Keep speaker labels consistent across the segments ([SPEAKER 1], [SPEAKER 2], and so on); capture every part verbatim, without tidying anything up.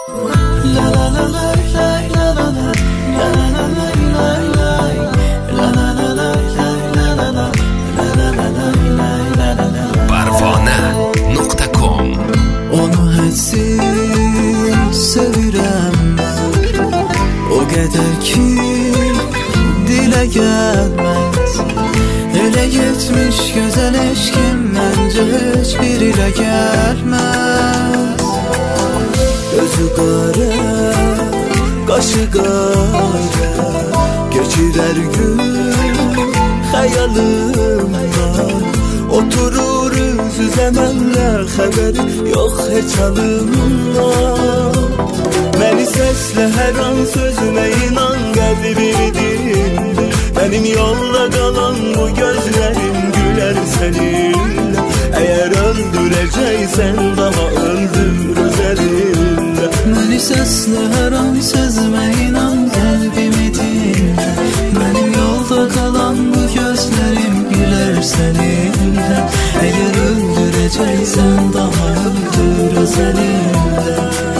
[SPEAKER 1] Parvona nokta com.
[SPEAKER 2] Onu hədsiz sevirəm mən, o qədər ki dilə gəlməz. Elə getmiş gözəl eşkim, məncə heç bir ilə gəlməz. Gözü qara, qaşı qara, keçirər gün xəyalımdan. Oturur üz-üzə mənlə, xəbəri yox heç halımdan. Məni səslə hər an sözümə inan, qəlbimi dinlə. Mənim yolda qalan bu gözlərim gülər səninlə. Əgər öldürəcəksən daha öldür öz əlinlə. Məni səslə hər an sözümə inan, qəlbimi dinlə. Mənim yolda qalan bu gözlərim gülər səninlə. Əgər öldürəcəksən daha öldür öz əlinlə.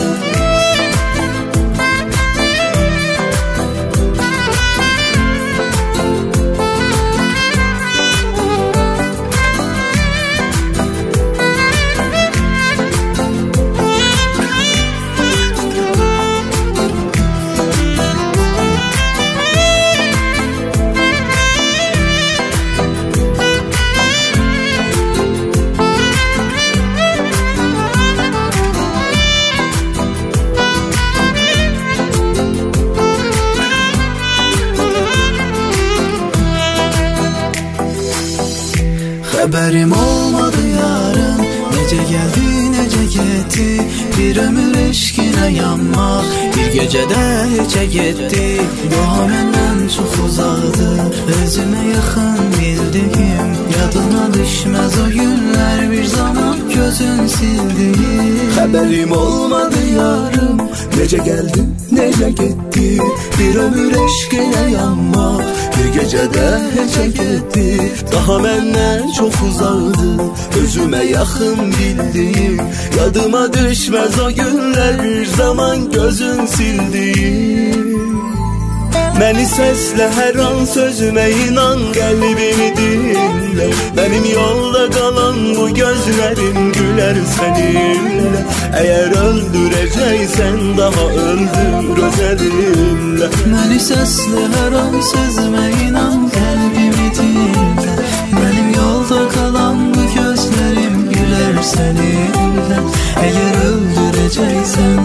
[SPEAKER 2] Xəbərim olmadı yarım, necə gəldi, necə getdi. Bir ömür eşqinə yanmaq, bir gecədə heçə getdi. Daha məndən çox uzaqdı, özümə yaxın bildiyim. Yadına düşməz o günlər, bir zaman gözün sildi. Xəbərim olmadı yarım, necə gəldi, necə getdi. Bir ömür eşqinə yanmaq, bir gecədə heçə getdi. Daha məndən çox uzaqdı, özümə yaxın bildiyim. Yadıma düşməz o günlər, bir zaman gözün sildiyim. Məni səslə hər an sözümə inan, qəlbimi dinlə. Mənim yolda qalan bu gözlərim gülər səninlə. Əgər öldürəcəksən daha öldür öz əlinlə. Məni səslə hər an sözümə inan, qəlbimi dinlə. Mənim yolda qalan bu gözlərim gülər səninlə. Əgər öldürəcəksən